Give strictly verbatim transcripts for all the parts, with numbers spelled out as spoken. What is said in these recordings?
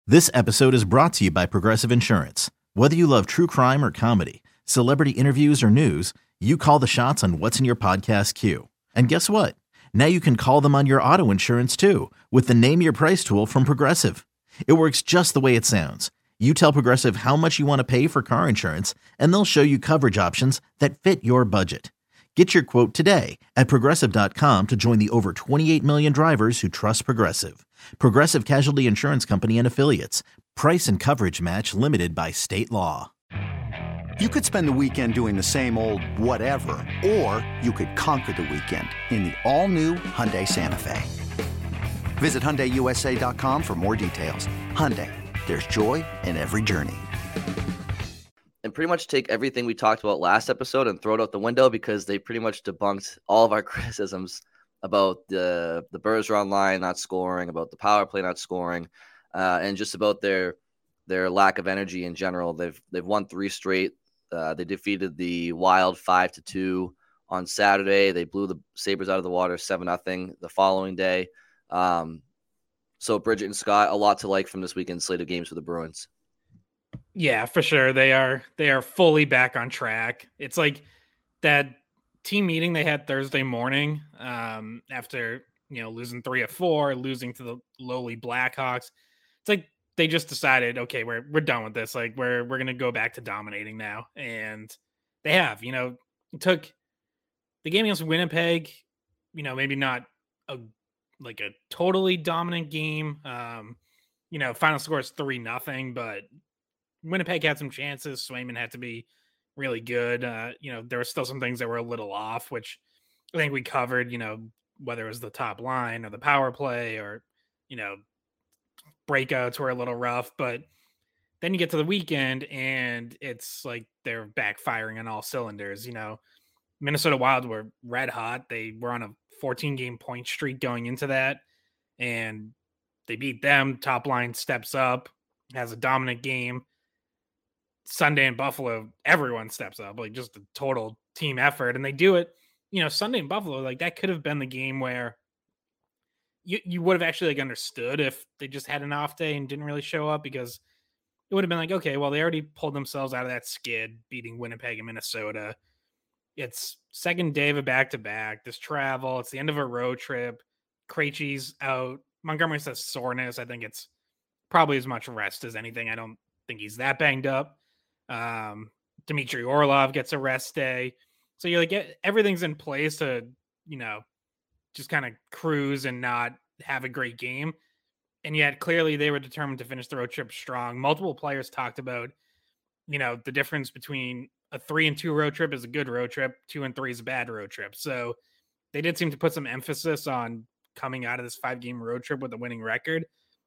This episode is brought to you by Progressive Insurance. Whether you love true crime or comedy, celebrity interviews or news, you call the shots on what's in your podcast queue. And guess what? Now you can call them on your auto insurance too with the Name Your Price tool from Progressive. It works just the way it sounds. You tell Progressive how much you want to pay for car insurance, and they'll show you coverage options that fit your budget. Get your quote today at progressive dot com to join the over twenty-eight million drivers who trust Progressive. Progressive Casualty Insurance Company and Affiliates. Price and coverage match limited by state law. You could spend the weekend doing the same old whatever, or you could conquer the weekend in the all-new Hyundai Santa Fe. Visit Hyundai U S A dot com for more details. Hyundai, there's joy in every journey. And pretty much take everything we talked about last episode and throw it out the window because they pretty much debunked all of our criticisms about the the Bergeron line not scoring, about the power play not scoring, uh, and just about their their lack of energy in general. They've they've won three straight. Uh, they defeated the Wild five to two on Saturday. They blew the Sabres out of the water seven nothing the following day. Um, so Bridget and Scott, a lot to like from this weekend's slate of games for the Bruins. Yeah, for sure. They are they are fully back on track. It's like that team meeting they had Thursday morning um, after, you know, losing three of four, losing to the lowly Blackhawks. It's like they just decided, okay, we're we're done with this. Like we're we're gonna go back to dominating now, and they have. You know, it took the game against Winnipeg. You know, maybe not a like a totally dominant game. Um, you know, final score is three nothing, but Winnipeg had some chances. Swayman had to be really good. Uh, you know, there were still some things that were a little off, which I think we covered, you know, whether it was the top line or the power play or, you know, breakouts were a little rough. But then you get to the weekend and it's like they're backfiring on all cylinders. You know, Minnesota Wild were red hot. They were on a fourteen game point streak going into that, and they beat them. Top line steps up, has a dominant game. Sunday in Buffalo, everyone steps up, like just a total team effort. And they do it, you know, Sunday in Buffalo, like that could have been the game where you, you would have actually like understood if they just had an off day and didn't really show up, because it would have been like, okay, well, they already pulled themselves out of that skid, beating Winnipeg and Minnesota. It's second day of a back-to-back, this travel, it's the end of a road trip. Krejci's out. Montgomery says soreness. I think it's probably as much rest as anything. I don't think he's that banged up. Um, Dmitry Orlov gets a rest day. So you're like, everything's in place to, you know, just kind of cruise and not have a great game. And yet clearly they were determined to finish the road trip strong. Multiple players talked about, you know, the difference between a three and two road trip is a good road trip. Two and three is a bad road trip. So they did seem to put some emphasis on coming out of this five game road trip with a winning record.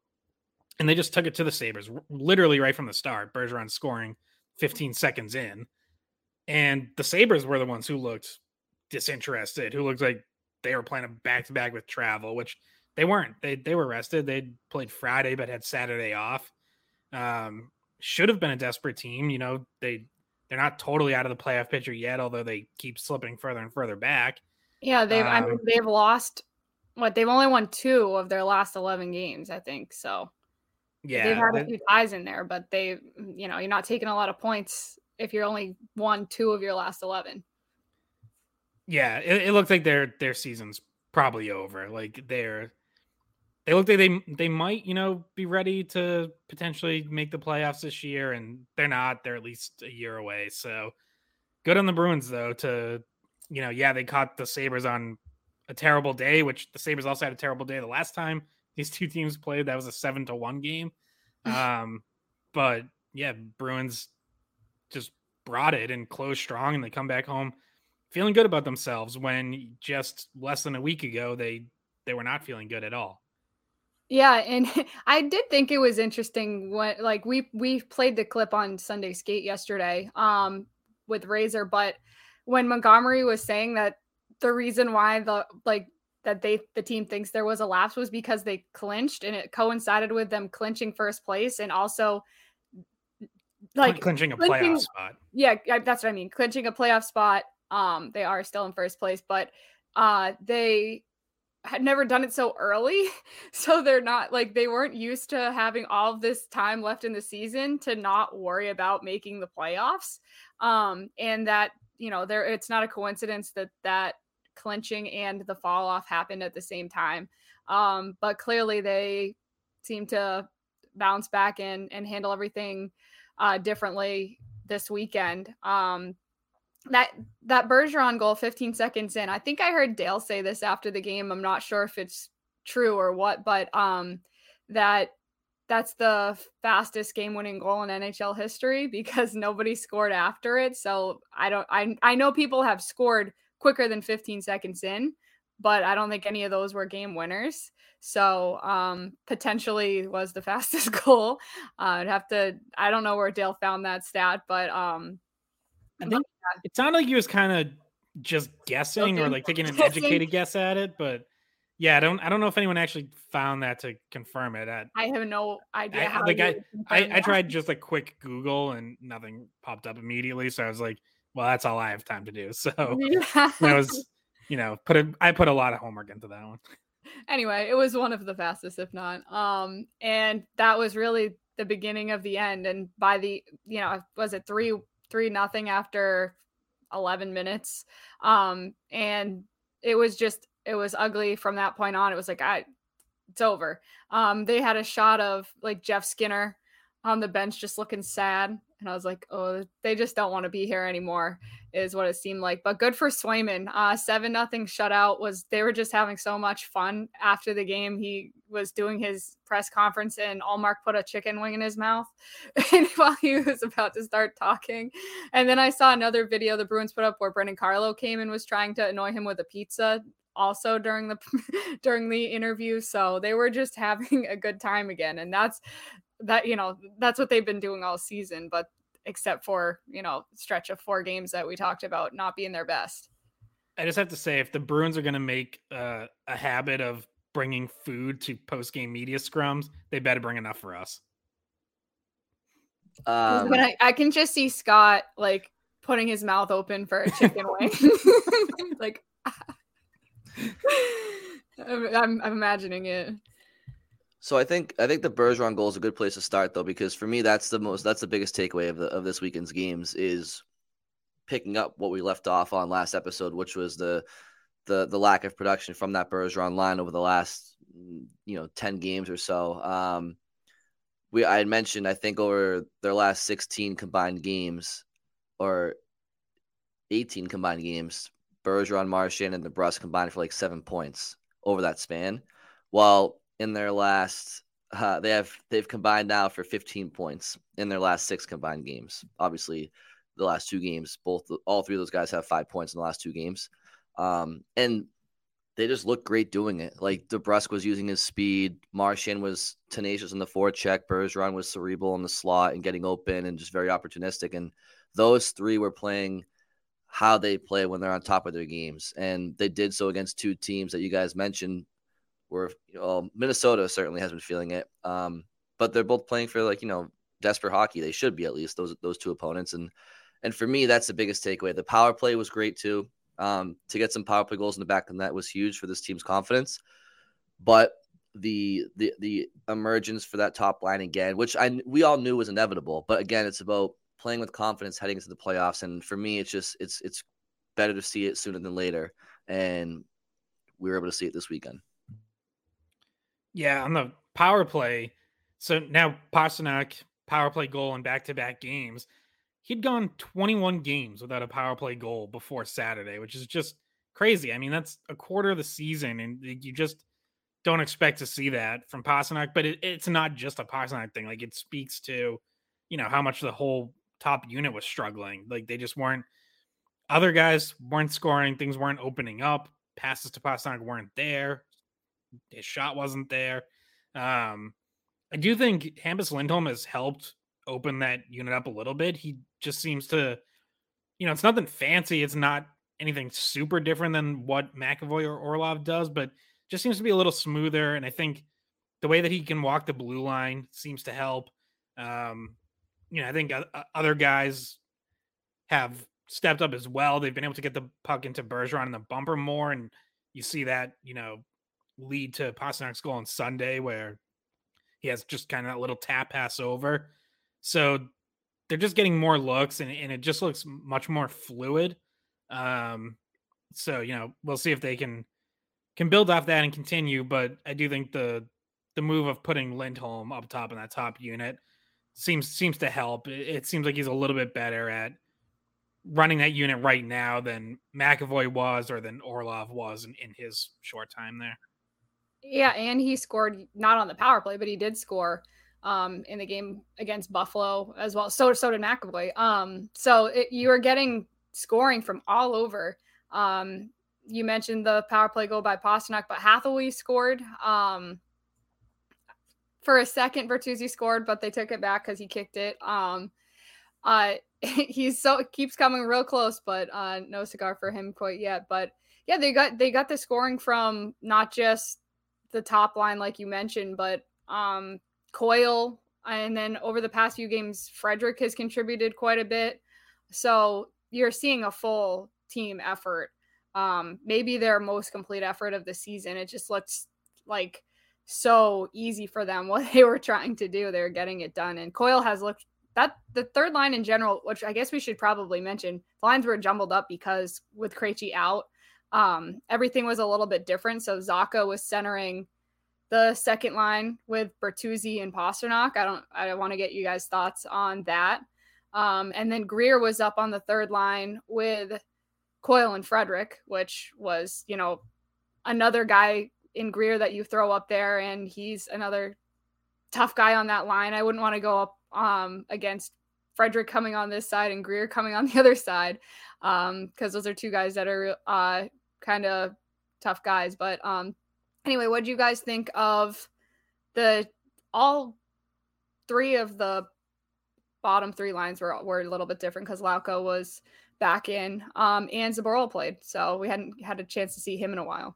And they just took it to the Sabres literally right from the start. Bergeron scoring fifteen seconds in, and the Sabres were the ones who looked disinterested, who looked like they were playing a back-to-back with travel, which they weren't. They they were rested. They played Friday, but had Saturday off. Um, should have been a desperate team. You know, they, they're not totally out of the playoff picture yet, although they keep slipping further and further back. Yeah, they've, um, I mean, they've lost, what, they've only won two of their last eleven games, I think, so. Yeah, they've had a few ties in there, but they, you know, you're not taking a lot of points if you're only won two of your last eleven. Yeah, it, it looks like their their season's probably over. Like they're, they look like they they might, you know, be ready to potentially make the playoffs this year, and they're not. They're at least a year away. So good on the Bruins though. To, you know, yeah, they caught the Sabres on a terrible day, which the Sabres also had a terrible day the last time these two teams played. That was a seven to one game. Um, but yeah, Bruins just brought it and closed strong, and they come back home feeling good about themselves when just less than a week ago, they, they were not feeling good at all. Yeah. And I did think it was interesting when, like, we, we played the clip on Sunday Skate yesterday, um, with Razor, but when Montgomery was saying that the reason why the, like, that they the team thinks there was a lapse was because they clinched, and it coincided with them clinching first place, and also like clinching a clinching, playoff spot. Yeah, that's what I mean. Clinching a playoff spot. Um, they are still in first place, but uh, they had never done it so early. So they're not like they weren't used to having all of this time left in the season to not worry about making the playoffs. Um, and that, you know, there it's not a coincidence that that clinching and the fall off happened at the same time. Um, but clearly they seem to bounce back and, and handle everything uh, differently this weekend. Um, that that Bergeron goal fifteen seconds in, I think I heard Dale say this after the game. I'm not sure if it's true or what, but um, that that's the fastest game-winning goal in N H L history because nobody scored after it. So I don't, I I know people have scored quicker than fifteen seconds in, but I don't think any of those were game winners. So um, potentially was the fastest goal. Uh, I'd have to, I don't know where Dale found that stat, but um, I think it sounded like he was kind of just guessing or like taking an educated guess at it, but yeah, I don't, I don't know if anyone actually found that to confirm it. I, I have no idea I, how. Like I, I, I tried just a quick Google and nothing popped up immediately, so I was like, well, that's all I have time to do. So yeah. I was, you know, put a, I put a lot of homework into that one. Anyway, it was one of the fastest, if not. Um, and that was really the beginning of the end. And by the, you know, was it three, three nothing after eleven minutes? Um, and it was just, it was ugly from that point on. It was like, I, it's over. Um, they had a shot of like Jeff Skinner on the bench just looking sad. And I was like, oh, they just don't want to be here anymore, is what it seemed like. But good for Swayman. Uh, seven nothing shutout was, they were just having so much fun after the game. He was doing his press conference and Allmark put a chicken wing in his mouth and while he was about to start talking. And then I saw another video the Bruins put up where Brendan Carlo came and was trying to annoy him with a pizza also during the during the interview. So they were just having a good time again. And that's that, you know, that's what they've been doing all season, but except for, you know, stretch of four games that we talked about not being their best. I just have to say, if the Bruins are going to make uh, a habit of bringing food to post-game media scrums, they better bring enough for us. Um, but I, I can just see Scott like putting his mouth open for a chicken wing. Like, I'm, I'm imagining it. So I think I think the Bergeron goal is a good place to start, though, because for me that's the most that's the biggest takeaway of the of this weekend's games is picking up what we left off on last episode, which was the the the lack of production from that Bergeron line over the last you know ten games or so. Um, we I had mentioned I think over their last sixteen combined games or eighteen combined games, Bergeron, Marchand, and DeBrusk combined for like seven points over that span, while in their last, uh, they have they've combined now for fifteen points in their last six combined games. Obviously, the last two games, both all three of those guys have five points in the last two games, um, and they just look great doing it. Like DeBrusk was using his speed, Marchand was tenacious in the forecheck, Bergeron was cerebral in the slot and getting open and just very opportunistic. And those three were playing how they play when they're on top of their games, and they did so against two teams that you guys mentioned. Where you know, Minnesota certainly has been feeling it, um, but they're both playing for like you know desperate hockey. They should be at least those those two opponents, and and for me that's the biggest takeaway. The power play was great too. Um, to get some power play goals in the back of the net was huge for this team's confidence. But the the the emergence for that top line again, which I we all knew was inevitable, but again it's about playing with confidence heading into the playoffs. And for me, it's just it's it's better to see it sooner than later, and we were able to see it this weekend. Yeah, on the power play. So now Pastrnak power play goal in back-to-back games. He'd gone twenty-one games without a power play goal before Saturday, which is just crazy. I mean, that's a quarter of the season, and you just don't expect to see that from Pastrnak. But it, it's not just a Pastrnak thing. Like, it speaks to, you know, how much the whole top unit was struggling. Like, they just weren't – other guys weren't scoring. Things weren't opening up. Passes to Pastrnak weren't there. His shot wasn't there. Um, I do think Hampus Lindholm has helped open that unit up a little bit. He just seems to, you know, it's nothing fancy. It's not anything super different than what McAvoy or Orlov does, but just seems to be a little smoother. And I think the way that he can walk the blue line seems to help. Um, you know, I think other guys have stepped up as well. They've been able to get the puck into Bergeron and the bumper more. And you see that, you know, lead to Pasternak's goal on Sunday where he has just kind of that little tap pass over. So they're just getting more looks, and, and it just looks much more fluid. Um, so, you know, we'll see if they can can build off that and continue. But I do think the the move of putting Lindholm up top in that top unit seems seems to help. It, it seems like he's a little bit better at running that unit right now than McAvoy was or than Orlov was in, in his short time there. Yeah, and he scored not on the power play, but he did score um, in the game against Buffalo as well. So so did McAvoy. Um, so it, you are getting scoring from all over. Um, you mentioned the power play goal by Pastrnak, but Hathaway scored. Um, for a second, Bertuzzi scored, but they took it back because he kicked it. Um, uh, he's so keeps coming real close, but uh, no cigar for him quite yet. But yeah, they got they got the scoring from not just the top line, like you mentioned, but um, Coyle, and then over the past few games, Frederic has contributed quite a bit. So you're seeing a full team effort. Um, maybe their most complete effort of the season. It just looks like so easy for them what they were trying to do. They're getting it done, and Coyle has looked that the third line in general, which I guess we should probably mention. The lines were jumbled up because with Krejci out, um, everything was a little bit different. So Zacha was centering the second line with Bertuzzi and Pastrnak. I don't, I want to get you guys' thoughts on that. Um, and then Greer was up on the third line with Coyle and Frederic, which was, you know, another guy in Greer that you throw up there, and he's another tough guy on that line. I wouldn't want to go up um, against Frederic coming on this side and Greer coming on the other side, um, because those are two guys that are uh, kind of tough guys. But um, anyway, what do you guys think of the all three of the bottom three lines were were a little bit different because Lauko was back in, um, and Zaboral played, so we hadn't had a chance to see him in a while.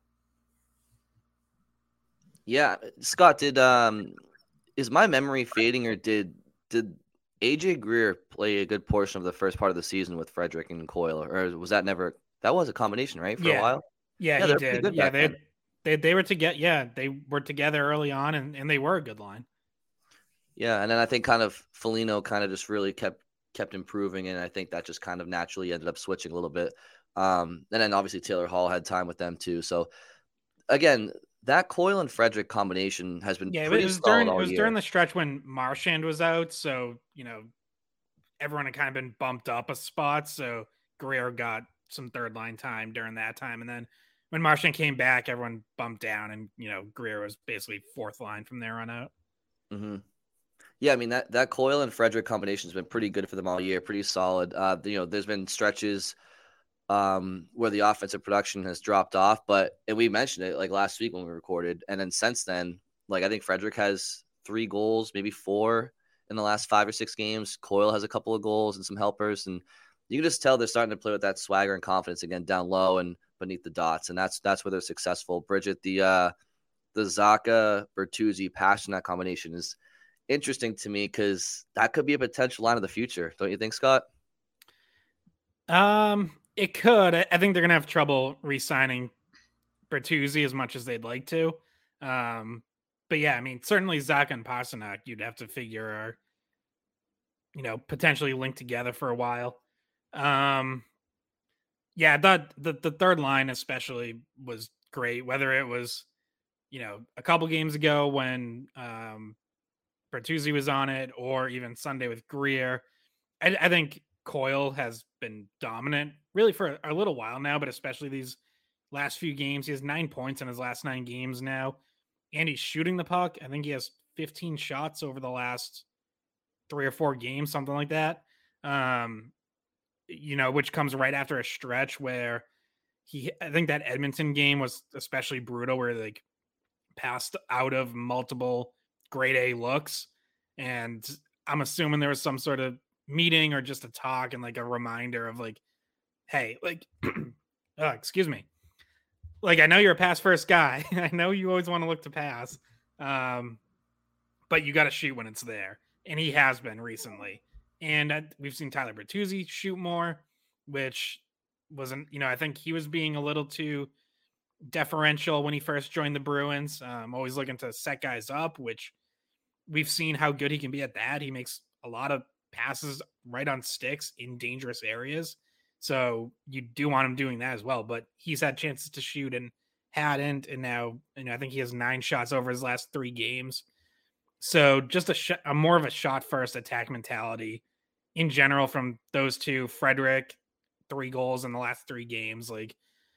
Yeah, Scott, did um, is my memory fading, or did did A J Greer play a good portion of the first part of the season with Frederic and Coyle, or was that never? That was a combination, right, for yeah. a while. Yeah, yeah he did. Yeah, they, they they were together. Yeah, they were together early on, and, and they were a good line. Yeah, and then I think kind of Foligno kind of just really kept kept improving, and I think that just kind of naturally ended up switching a little bit. Um, and then obviously Taylor Hall had time with them too. So again, that Coyle and Frederic combination has been yeah, pretty it was solid during all it was year. during the stretch when Marchand was out, so you know everyone had kind of been bumped up a spot. So Greer got some third line time during that time, and then when Marchand came back, everyone bumped down, and you know Greer was basically fourth line from there on out. Mm-hmm. Yeah, I mean that that Coyle and Frederic combination has been pretty good for them all year, pretty solid. Uh, you know, there's been stretches um, where the offensive production has dropped off, but and we mentioned it like last week when we recorded, and then since then, like I think Frederic has three goals, maybe four in the last five or six games. Coyle has a couple of goals and some helpers, and you can just tell they're starting to play with that swagger and confidence again down low and beneath the dots, and that's that's where they're successful. Bridget, the uh, the Zacha Bertuzzi Pastrnak combination is interesting to me because that could be a potential line of the future, don't you think, Scott? Um, it could. I, I think they're gonna have trouble re-signing Bertuzzi as much as they'd like to. Um, but yeah, I mean, certainly Zacha and Pastrnak, you'd have to figure are, you know, potentially linked together for a while. Um, yeah, I thought the the third line especially was great. Whether it was, you know, a couple games ago when um. Bertuzzi was on it, or even Sunday with Greer. I, I think Coyle has been dominant really for a little while now, but especially these last few games. He has nine points in his last nine games now, and he's shooting the puck. I think he has fifteen shots over the last three or four games, something like that. Um, you know, which comes right after a stretch where he, I think that Edmonton game was especially brutal, where they like passed out of multiple grade A looks, and I'm assuming there was some sort of meeting or just a talk and like a reminder of like, hey, like, oh, excuse me, like I know you're a pass first guy. I know you always want to look to pass, um, but you got to shoot when it's there, and he has been recently. And uh, we've seen Tyler Bertuzzi shoot more, which wasn't, you know, I think he was being a little too deferential when he first joined the Bruins. Um, always looking to set guys up, which we've seen how good he can be at that. He makes a lot of passes right on sticks in dangerous areas. So you do want him doing that as well, but he's had chances to shoot and hadn't. And now, you know, I think he has nine shots over his last three games. So just a, sh- a more of a shot first attack mentality in general from those two. Frederic, three goals in the last three games. Like,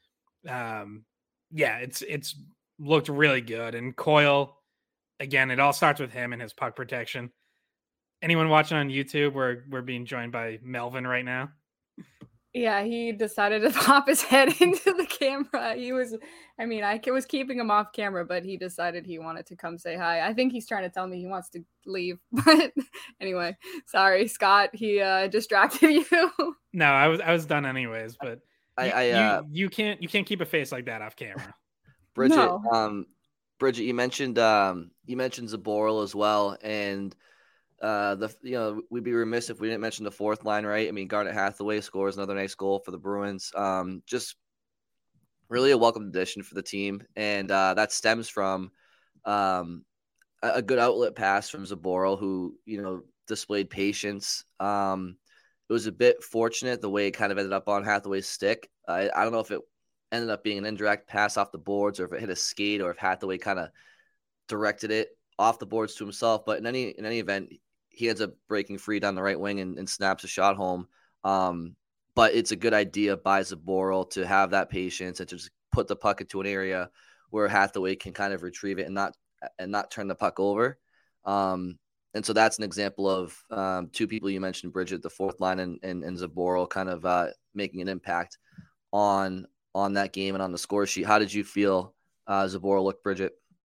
um, yeah, it's, it's looked really good. And Coyle, again, it all starts with him and his puck protection. Anyone watching on YouTube, we're we're being joined by Melvin right now. Yeah, he decided to pop his head into the camera. He was, I mean, I was keeping him off camera, but he decided he wanted to come say hi. I think he's trying to tell me he wants to leave. But anyway, sorry, Scott. He uh, distracted you. No, I was I was done anyways. But I, you, I uh, you, you can't you can't keep a face like that off camera. Bridget, No. um, Bridget, you mentioned um, you mentioned Zboril as well, and uh, the you know we'd be remiss if we didn't mention the fourth line, right? I mean, Garnet Hathaway scores another nice goal for the Bruins. Um, just really a welcome addition for the team, and uh, that stems from um, a, a good outlet pass from Zboril, who you know displayed patience. Um, it was a bit fortunate the way it kind of ended up on Hathaway's stick. I, I don't know if it ended up being an indirect pass off the boards or if it hit a skate or if Hathaway kind of directed it off the boards to himself. But in any in any event, he ends up breaking free down the right wing and, and snaps a shot home. Um, but it's a good idea by Zboril to have that patience and to just put the puck into an area where Hathaway can kind of retrieve it and not and not turn the puck over. Um, and so that's an example of um, two people you mentioned, Bridget, the fourth line, and and, and Zboril kind of uh, making an impact on on that game and on the score sheet. How did you feel uh, Zboril looked, Bridget?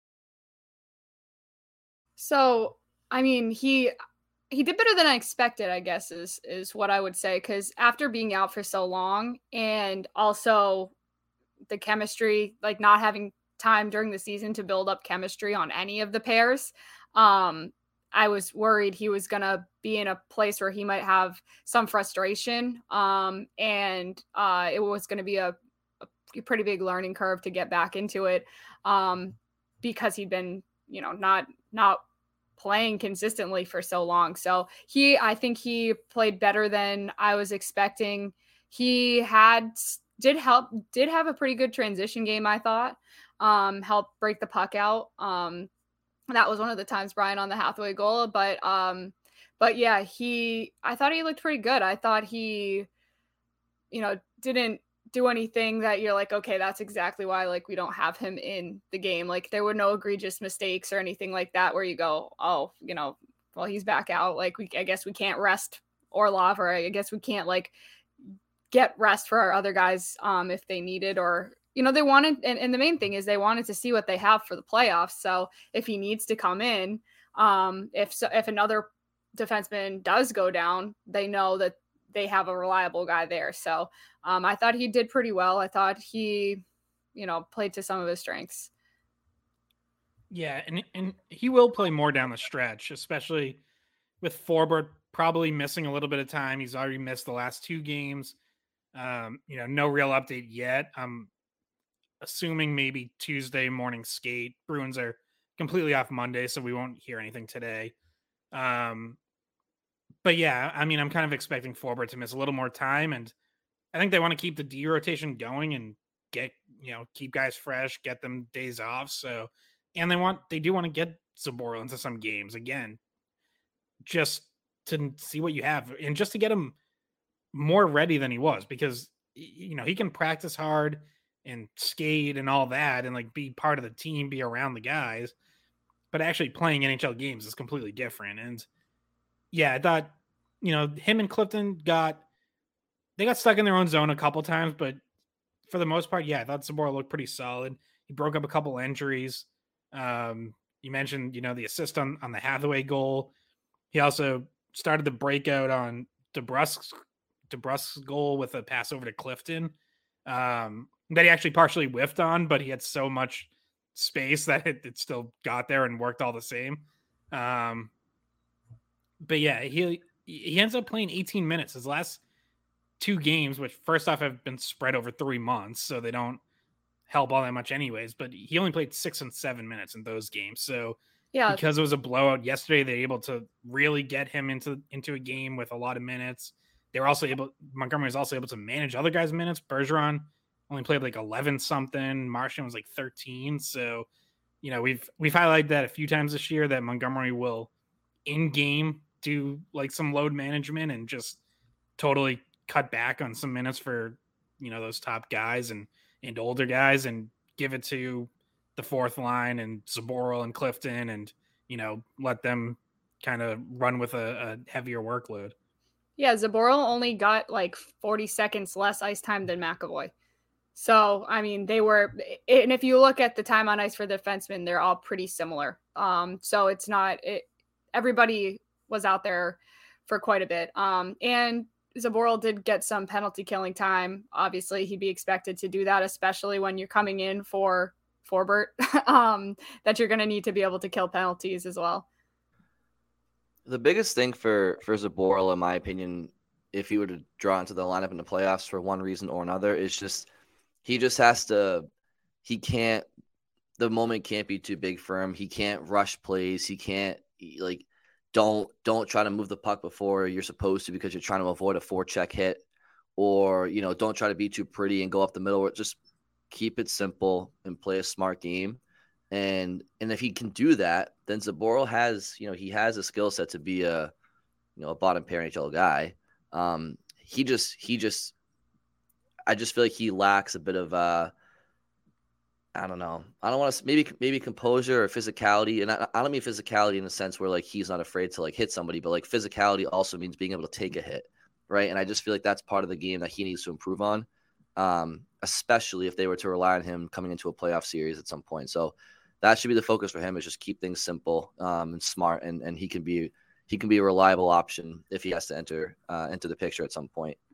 So, I mean, he he did better than I expected, I guess, is is what I would say. Because after being out for so long, and also the chemistry, like not having time during the season to build up chemistry on any of the pairs, um, I was worried he was gonna be in a place where he might have some frustration, um, and uh, it was gonna be a, a pretty big learning curve to get back into it, um, because he'd been, you know, not not playing consistently for so long. So he, I think he played better than I was expecting. He had, did help, did have a pretty good transition game, I thought, um, helped break the puck out. Um, that was one of the times Brian on the Hathaway goal, but, um, but yeah, he, I thought he looked pretty good. I thought he, you know, didn't do anything that you're like, okay, that's exactly why, like, we don't have him in the game. Like, there were no egregious mistakes or anything like that where you go, oh, you know, well, he's back out. Like, we, I guess we can't rest Orlov, or I guess we can't, like, get rest for our other guys um, if they needed, or, you know, they wanted, and, and the main thing is they wanted to see what they have for the playoffs. So if he needs to come in, um, if so, if another defenseman does go down, they know that they have a reliable guy there. So um, I thought he did pretty well. I thought he, you know, played to some of his strengths. Yeah, and and he will play more down the stretch, especially with Forbort probably missing a little bit of time. He's already missed the last two games. Um, you know, no real update yet. I'm assuming maybe Tuesday morning skate. Bruins are completely off Monday, so we won't hear anything today. Um, but yeah, I mean, I'm kind of expecting Forbort to miss a little more time, and I think they want to keep the D rotation going and get, you know, keep guys fresh, get them days off. So, and they want, they do want to get Zboril into some games again, just to see what you have and just to get him more ready than he was, because, you know, he can practice hard and skate and all that and like be part of the team, be around the guys, but actually playing N H L games is completely different. And yeah, I thought, you know, him and Clifton got, they got stuck in their own zone a couple times, but for the most part, yeah, I thought Zboril looked pretty solid. He broke up a couple injuries. Um, you mentioned, you know, the assist on, on the Hathaway goal. He also started the breakout on DeBrusk's, DeBrusk's goal with a pass over to Clifton um, that he actually partially whiffed on, but he had so much space that it, it still got there and worked all the same. Um, but yeah, he he ends up playing eighteen minutes. His last two games, which first off have been spread over three months, so they don't help all that much anyways, but he only played six and seven minutes in those games. So yeah, because it was a blowout yesterday, they're able to really get him into, into a game with a lot of minutes. They were also able, Montgomery was also able to manage other guys' minutes. Bergeron only played like eleven something. Marchand was like thirteen. So, you know, we've, we've highlighted that a few times this year that Montgomery will in game do like some load management and just totally cut back on some minutes for, you know, those top guys and, and older guys and give it to the fourth line and Zaboral and Clifton and, you know, let them kind of run with a, a heavier workload. Yeah, Zaboral only got like forty seconds less ice time than McAvoy. So, I mean, they were, and if you look at the time on ice for the defensemen, they're all pretty similar. Um, so it's not, it, everybody was out there for quite a bit. Um, and Zaboral did get some penalty killing time. Obviously, he'd be expected to do that, especially when you're coming in for Forbert, um, that you're going to need to be able to kill penalties as well. The biggest thing for, for Zaboral, in my opinion, if he were to draw into the lineup in the playoffs for one reason or another, is just he just has to – he can't – the moment can't be too big for him. He can't rush plays. He can't – like don't don't try to move the puck before you're supposed to because you're trying to avoid a forecheck hit, or, you know, don't try to be too pretty and go up the middle. Just keep it simple and play a smart game. And and if he can do that, then Zaboral has, you know, he has a skill set to be a, you know, a bottom pair N H L guy. Um, he just, he just, I just feel like he lacks a bit of, uh, I don't know. I don't want to, maybe, maybe composure or physicality. And I, I don't mean physicality in the sense where like he's not afraid to like hit somebody, but like physicality also means being able to take a hit. Right. And I just feel like that's part of the game that he needs to improve on, um, especially if they were to rely on him coming into a playoff series at some point. So that should be the focus for him, is just keep things simple um, and smart, and, and he can be he can be a reliable option if he has to enter uh, enter the picture at some point.